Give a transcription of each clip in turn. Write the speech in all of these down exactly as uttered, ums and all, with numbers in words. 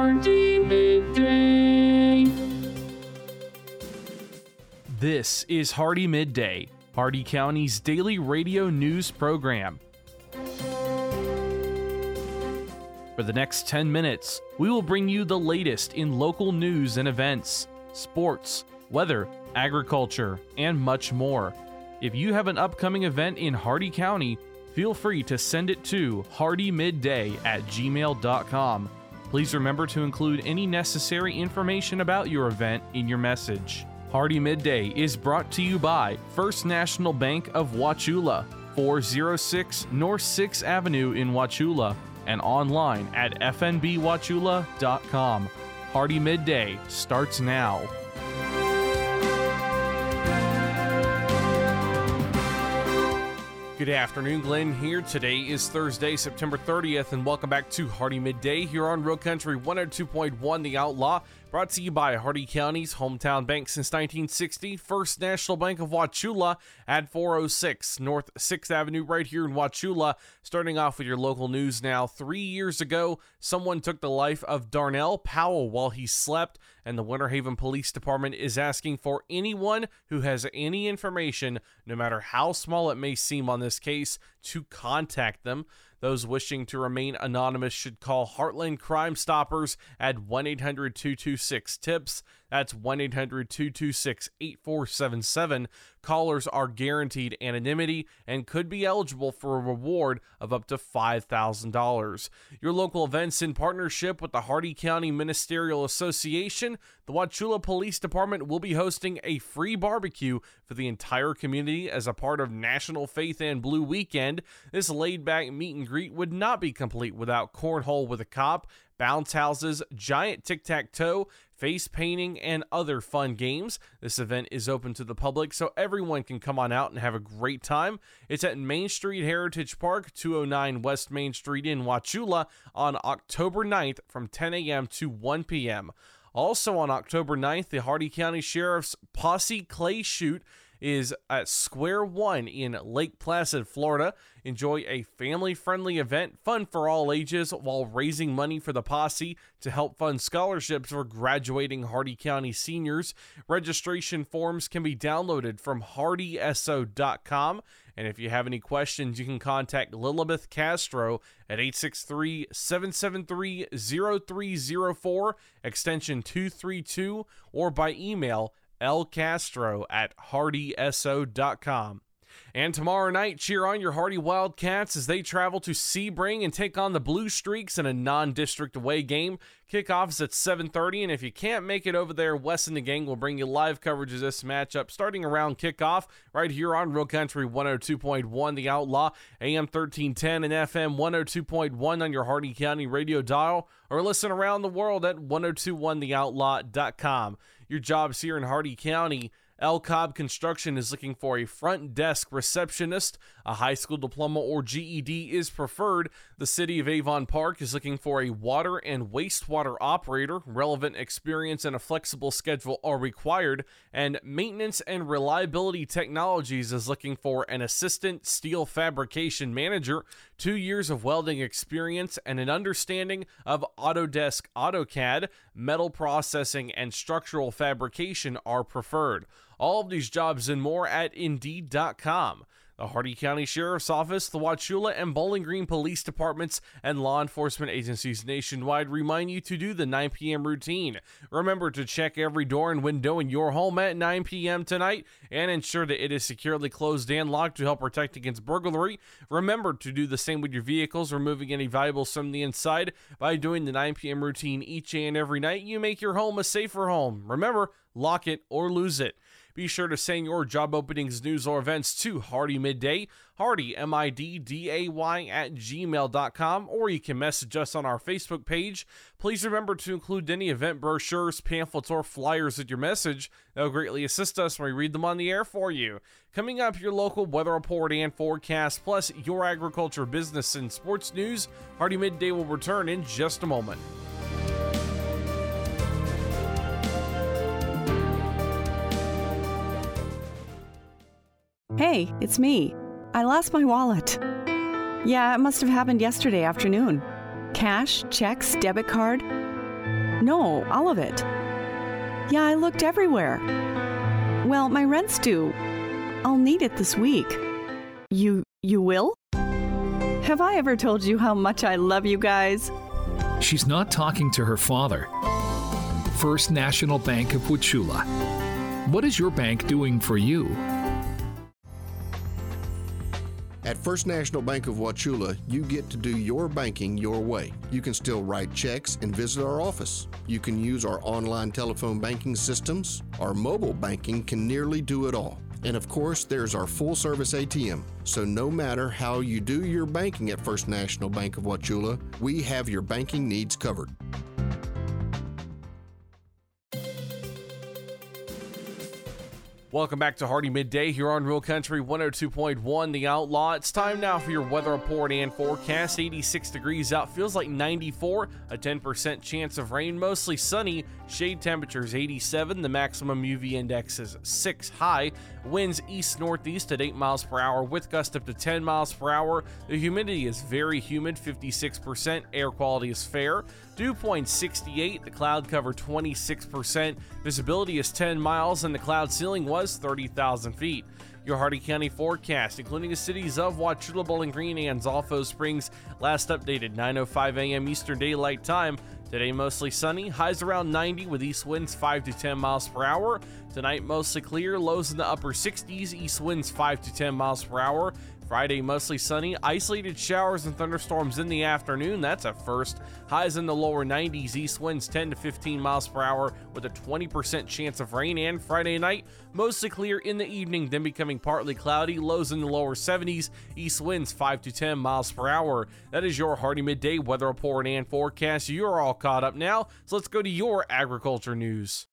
Hardy Midday. This is Hardy Midday, Hardy County's daily radio news program. For the next ten minutes, we will bring you the latest in local news and events, sports, weather, agriculture, and much more. If you have an upcoming event in Hardy County, feel free to send it to hardymidday at gmail dot com. Please remember to include any necessary information about your event in your message. Hardy Midday is brought to you by First National Bank of Wauchula, four oh six North sixth Avenue in Wauchula, and online at f n b wauchula dot com. Hardy Midday starts now. Good afternoon, Glenn here. Today is Thursday, September thirtieth, and welcome back to Hardy Midday here on Real Country one oh two point one The Outlaw, brought to you by Hardy County's hometown bank since nineteen sixty, First National Bank of Wauchula at four oh six North sixth Avenue right here in Wauchula. Starting off with your local news now. Three years ago, someone took the life of Darnell Powell while he slept, and the Winter Haven Police Department is asking for anyone who has any information, no matter how small it may seem on this case, to contact them. Those wishing to remain anonymous should call Heartland Crime Stoppers at one eight hundred two two six TIPS. That's one eight hundred two two six eight four seven seven. Callers are guaranteed anonymity and could be eligible for a reward of up to five thousand dollars. Your local events in partnership with the Hardy County Ministerial Association. The Wauchula Police Department will be hosting a free barbecue for the entire community as a part of National Faith and Blue Weekend. This laid-back meet and greet would not be complete without cornhole with a cop, bounce houses, giant tic-tac-toe, face painting, and other fun games. This event is open to the public, so everyone can come on out and have a great time. It's at Main Street Heritage Park, two oh nine West Main Street in Wauchula, on October ninth from ten a.m. to one p.m. Also on October ninth, the Hardy County Sheriff's Posse Clay Shoot is at Square One in Lake Placid, Florida. Enjoy a family-friendly event, fun for all ages, while raising money for the posse to help fund scholarships for graduating Hardy County seniors. Registration forms can be downloaded from hardy s o dot com. And if you have any questions, you can contact Lilibeth Castro at eight six three, seven seven three, oh three oh four, extension two three two, or by email lcastro at hardy s o dot com. And tomorrow night, cheer on your Hardy Wildcats as they travel to Sebring and take on the Blue Streaks in a non-district away game. Kickoff is at seven thirty, and if you can't make it over there, Wes and the gang will bring you live coverage of this matchup starting around kickoff right here on Real Country one oh two point one The Outlaw, A M thirteen ten and F M one oh two point one on your Hardy County radio dial, or listen around the world at ten twenty-one the outlaw dot com. Your jobs here in Hardy County. El Cobb Construction is looking for a front desk receptionist. A high school diploma or G E D is preferred. The City of Avon Park is looking for a water and wastewater operator. Relevant experience and a flexible schedule are required. And Maintenance and Reliability Technologies is looking for an assistant steel fabrication manager. Two years of welding experience and an understanding of Autodesk AutoCAD, metal processing, and structural fabrication are preferred. All of these jobs and more at Indeed dot com. The Hardy County Sheriff's Office, the Wauchula and Bowling Green Police Departments, and law enforcement agencies nationwide remind you to do the nine p.m. routine. Remember to check every door and window in your home at nine p.m. tonight and ensure that it is securely closed and locked to help protect against burglary. Remember to do the same with your vehicles, removing any valuables from the inside. By doing the nine p.m. routine each and every night, you make your home a safer home. Remember, lock it or lose it. Be sure to send your job openings, news, or events to Hardy Midday, Hardy, M I D D A Y, at gmail dot com, or you can message us on our Facebook page. Please remember to include any event brochures, pamphlets, or flyers with your message. That will greatly assist us when we read them on the air for you. Coming up, your local weather report and forecast, plus your agriculture, business, and sports news. Hardy Midday will return in just a moment. Hey, it's me. I lost my wallet. Yeah, it must have happened yesterday afternoon. Cash, checks, debit card. No, all of it. Yeah, I looked everywhere. Well, my rent's due. I'll need it this week. You, you will? Have I ever told you how much I love you guys? She's not talking to her father. First National Bank of Wauchula. What is your bank doing for you? At First National Bank of Wauchula, you get to do your banking your way. You can still write checks and visit our office. You can use our online telephone banking systems. Our mobile banking can nearly do it all. And of course, there's our full-service A T M. So no matter how you do your banking at First National Bank of Wauchula, we have your banking needs covered. Welcome back to Hardee Midday here on Real Country one oh two point one The Outlaw. It's time now for your weather report and forecast. eighty-six degrees out, feels like ninety-four, a ten percent chance of rain, mostly sunny. Shade temperatures eighty-seven, the maximum U V index is six high. Winds east-northeast at eight miles per hour with gust up to ten miles per hour. The humidity is very humid, fifty-six percent. Air quality is fair. Dew point sixty-eight, the cloud cover twenty-six percent. Visibility is ten miles and the cloud ceiling was thirty thousand feet. Your Hardee County forecast, including the cities of Wauchula, Bowling Green, and Zolfo Springs, last updated nine oh five a.m. Eastern Daylight Time. Today mostly sunny, highs around ninety with east winds five to ten miles per hour. Tonight mostly clear, lows in the upper sixties, east winds five to ten miles per hour. Friday mostly sunny, isolated showers and thunderstorms in the afternoon, that's a first. Highs in the lower nineties, east winds ten to fifteen miles per hour with a twenty percent chance of rain. And Friday night, mostly clear in the evening, then becoming partly cloudy, lows in the lower seventies, east winds five to ten miles per hour. That is your Hardee Midday weather report and forecast. You're all caught up now, so let's go to your agriculture news.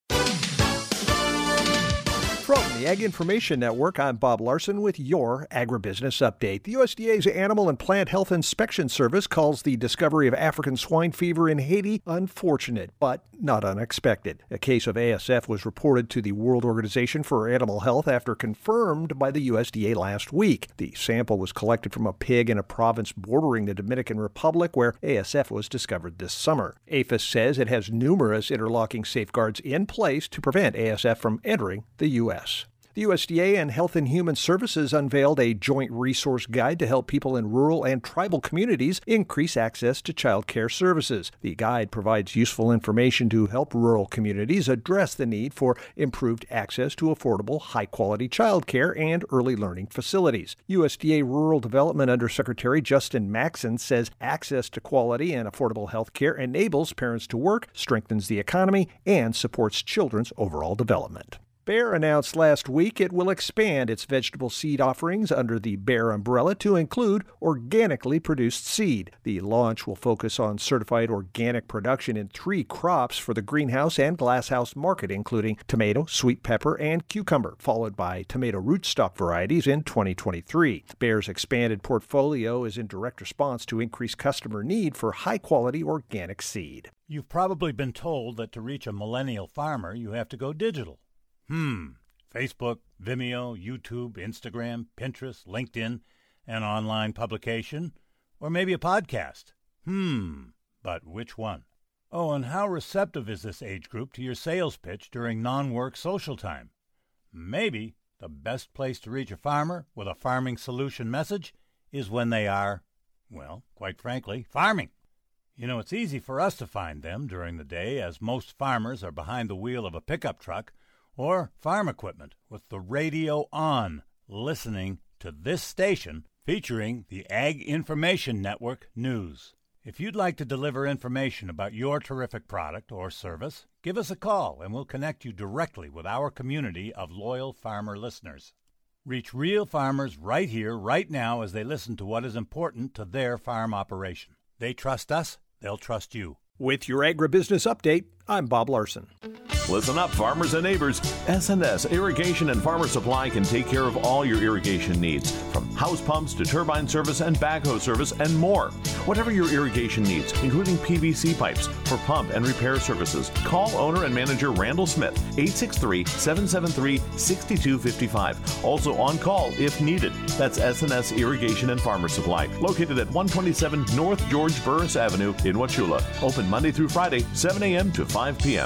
From the Ag Information Network, I'm Bob Larson with your Agribusiness Update. The U S D A's Animal and Plant Health Inspection Service calls the discovery of African swine fever in Haiti unfortunate, but not unexpected. A case of A S F was reported to the World Organization for Animal Health after confirmed by the U S D A last week. The sample was collected from a pig in a province bordering the Dominican Republic where A S F was discovered this summer. A P H I S says it has numerous interlocking safeguards in place to prevent A S F from entering the U S The U S D A and Health and Human Services unveiled a joint resource guide to help people in rural and tribal communities increase access to child care services. The guide provides useful information to help rural communities address the need for improved access to affordable, high-quality child care and early learning facilities. U S D A Rural Development Undersecretary Justin Maxson says access to quality and affordable health care enables parents to work, strengthens the economy, and supports children's overall development. Bayer announced last week it will expand its vegetable seed offerings under the Bayer umbrella to include organically produced seed. The launch will focus on certified organic production in three crops for the greenhouse and glasshouse market, including tomato, sweet pepper, and cucumber, followed by tomato rootstock varieties in twenty twenty-three. Bayer's expanded portfolio is in direct response to increased customer need for high-quality organic seed. You've probably been told that to reach a millennial farmer, you have to go digital. Hmm, Facebook, Vimeo, YouTube, Instagram, Pinterest, LinkedIn, an online publication, or maybe a podcast. Hmm, but which one? Oh, and how receptive is this age group to your sales pitch during non-work social time? Maybe the best place to reach a farmer with a farming solution message is when they are, well, quite frankly, farming. You know, it's easy for us to find them during the day as most farmers are behind the wheel of a pickup truck or farm equipment with the radio on, listening to this station featuring the Ag Information Network News. If you'd like to deliver information about your terrific product or service, give us a call and we'll connect you directly with our community of loyal farmer listeners. Reach real farmers right here, right now, as they listen to what is important to their farm operation. They trust us, they'll trust you. With your Agribusiness Update, I'm Bob Larson. Listen up, farmers and neighbors. S and S Irrigation and Farmer Supply can take care of all your irrigation needs, from house pumps to turbine service and backhoe service and more. Whatever your irrigation needs, including P V C pipes for pump and repair services, call owner and manager Randall Smith, eight six three, seven seven three, six two five five. Also on call if needed. That's S and S Irrigation and Farmer Supply, located at one twenty-seven North George Burris Avenue in Wauchula. Open Monday through Friday, seven a.m. to five p.m.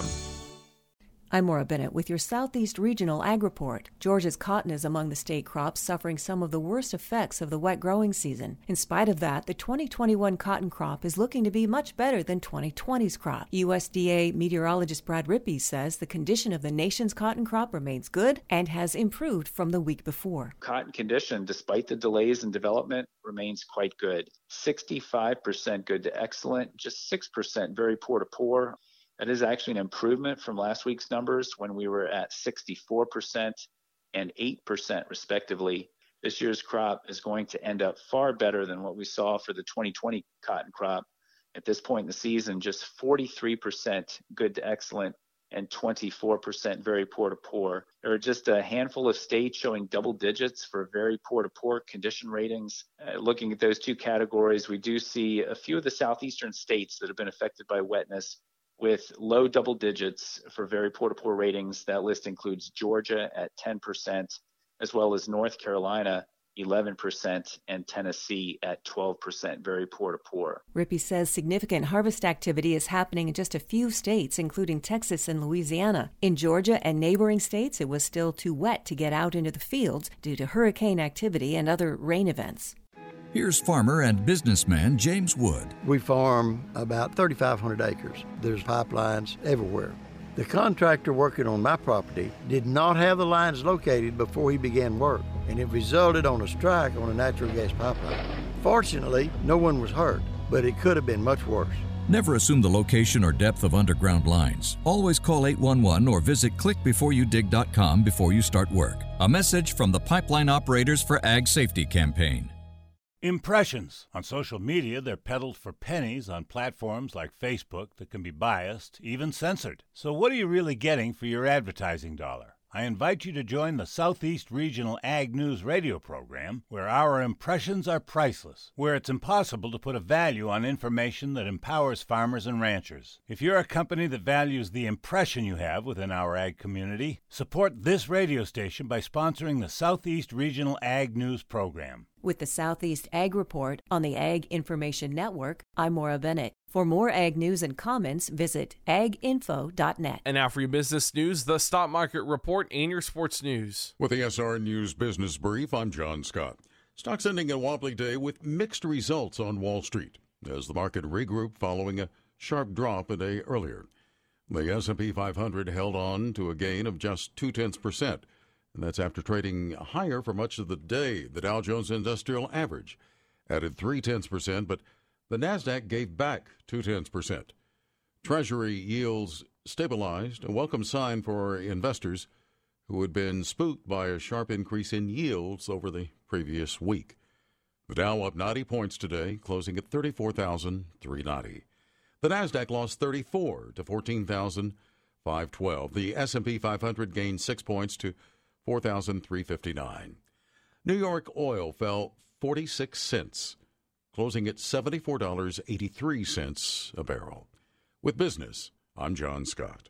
I'm Maura Bennett with your Southeast Regional Ag Report. Georgia's cotton is among the state crops suffering some of the worst effects of the wet growing season. In spite of that, the twenty twenty-one cotton crop is looking to be much better than twenty twenty's crop. U S D A meteorologist Brad Rippey says the condition of the nation's cotton crop remains good and has improved from the week before. Cotton condition, despite the delays in development, remains quite good. sixty-five percent good to excellent, just six percent very poor to poor. That is actually an improvement from last week's numbers when we were at sixty-four percent and eight percent respectively. This year's crop is going to end up far better than what we saw for the twenty twenty cotton crop. At this point in the season, just forty-three percent good to excellent and twenty-four percent very poor to poor. There are just a handful of states showing double digits for very poor to poor condition ratings. Uh, looking at those two categories, we do see a few of the southeastern states that have been affected by wetness with low double digits for very poor to poor ratings. That list includes Georgia at ten percent, as well as North Carolina, eleven percent, and Tennessee at twelve percent very poor to poor. Rippey says significant harvest activity is happening in just a few states, including Texas and Louisiana. In Georgia and neighboring states, it was still too wet to get out into the fields due to hurricane activity and other rain events. Here's farmer and businessman James Wood. We farm about thirty-five hundred acres. There's pipelines everywhere. The contractor working on my property did not have the lines located before he began work, and it resulted on a strike on a natural gas pipeline. Fortunately, no one was hurt, but it could have been much worse. Never assume the location or depth of underground lines. Always call eight one one or visit click before you dig dot com before you start work. A message from the Pipeline Operators for Ag Safety campaign. Impressions. On social media, they're peddled for pennies on platforms like Facebook that can be biased, even censored. So what are you really getting for your advertising dollar? I invite you to join the Southeast Regional Ag News radio program, where our impressions are priceless, where it's impossible to put a value on information that empowers farmers and ranchers. If you're a company that values the impression you have within our ag community, support this radio station by sponsoring the Southeast Regional Ag News program. With the Southeast Ag Report on the Ag Information Network, I'm Maura Bennett. For more ag news and comments, visit ag info dot net. And now for your business news, the stock market report, and your sports news. With the S R News Business Brief, I'm John Scott. Stocks ending a wobbly day with mixed results on Wall Street as the market regrouped following a sharp drop a day earlier. The S and P five hundred held on to a gain of just two-tenths percent, and that's after trading higher for much of the day. The Dow Jones Industrial Average added three-tenths percent, but the NASDAQ gave back two-tenths percent. Treasury yields stabilized, a welcome sign for investors who had been spooked by a sharp increase in yields over the previous week. The Dow up ninety points today, closing at thirty-four thousand three hundred ninety. The NASDAQ lost thirty-four to fourteen thousand five hundred twelve. The S and P five hundred gained six points to four thousand three hundred fifty-nine. New York oil fell forty-six cents, closing at seventy-four dollars and eighty-three cents a barrel. With business, I'm John Scott.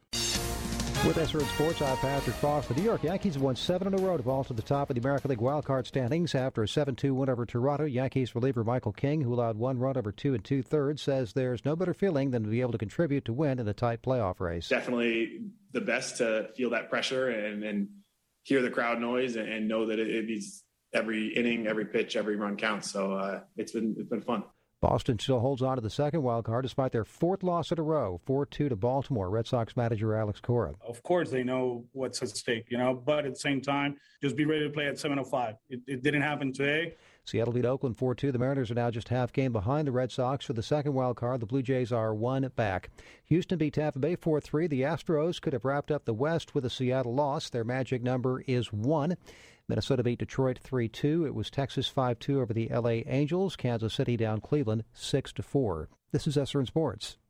With S R N Sports, I'm Patrick Fox. The New York Yankees have won seven in a row to fall to the top of the American League wildcard standings after a seven two win over Toronto. Yankees reliever Michael King, who allowed one run over two and two-thirds, says there's no better feeling than to be able to contribute to win in a tight playoff race. Definitely the best to feel that pressure and, and hear the crowd noise and, and know that it, it needs every inning, every pitch, every run counts. So uh, it's been it's been fun. Boston still holds on to the second wild card despite their fourth loss in a row, four two to Baltimore. Red Sox manager Alex Cora. Of course they know what's at stake, you know, but at the same time, just be ready to play at seven oh five. It, it didn't happen today. Seattle beat Oakland four two. The Mariners are now just half game behind the Red Sox for the second wild card. The Blue Jays are one back. Houston beat Tampa Bay four three. The Astros could have wrapped up the West with a Seattle loss. Their magic number is one. Minnesota beat Detroit three two. It was Texas five two over the L A Angels. Kansas City down Cleveland six to four. This is S R N Sports.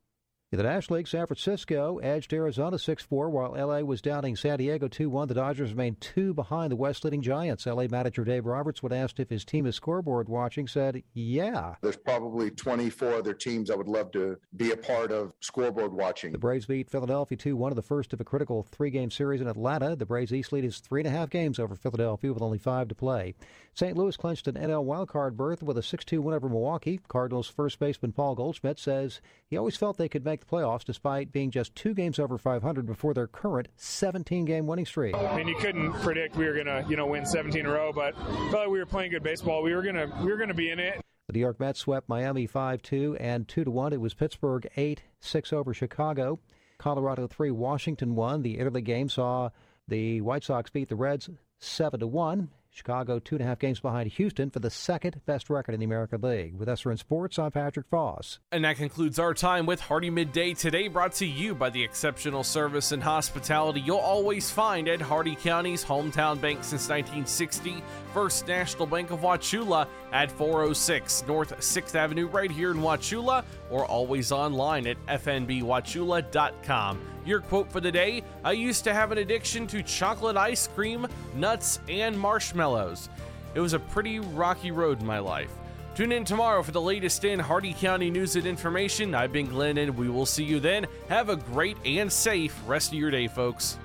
In the National League, San Francisco edged Arizona six four, while L A was downing San Diego two one. The Dodgers remained two behind the West-leading Giants. L A manager Dave Roberts, when asked if his team is scoreboard watching, said, yeah. There's probably twenty-four other teams I would love to be a part of scoreboard watching. The Braves beat Philadelphia two one in the first of a critical three-game series in Atlanta. The Braves East lead is three and a half games over Philadelphia with only five to play. Saint Louis clinched an N L wildcard berth with a six two win over Milwaukee. Cardinals first baseman Paul Goldschmidt says he always felt they could make the playoffs despite being just two games over five hundred before their current seventeen-game winning streak. I mean, you couldn't predict we were going to, you know, win seventeen in a row, but felt like we were playing good baseball. We were going to, we were going to be in it. The New York Mets swept Miami five two and two to one. It was Pittsburgh eight six over Chicago. Colorado three, Washington one. The interleague game saw the White Sox beat the Reds seven to one. Chicago two and a half games behind Houston for the second best record in the American League. With S R N Sports, I'm Patrick Foss. And that concludes our time with Hardee Midday today, brought to you by the exceptional service and hospitality you'll always find at Hardee County's hometown bank since nineteen sixty, First National Bank of Wauchula at four oh six North sixth Avenue right here in Wauchula, or always online at f n b wauchula dot com. Your quote for the day: I used to have an addiction to chocolate ice cream, nuts, and marshmallows. It was a pretty rocky road in my life. Tune in tomorrow for the latest in Hardee County news and information. I've been Glenn, and we will see you then. Have a great and safe rest of your day, folks.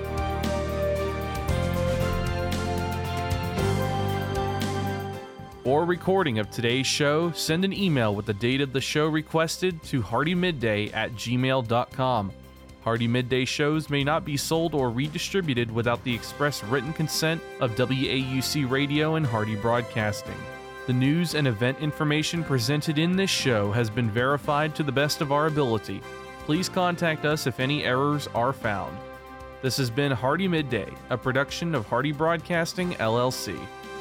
For a recording of today's show, send an email with the date of the show requested to hardee midday at gmail dot com. Hardee Midday shows may not be sold or redistributed without the express written consent of W A U C Radio and Hardee Broadcasting. The news and event information presented in this show has been verified to the best of our ability. Please contact us if any errors are found. This has been Hardee Midday, a production of Hardee Broadcasting, L L C.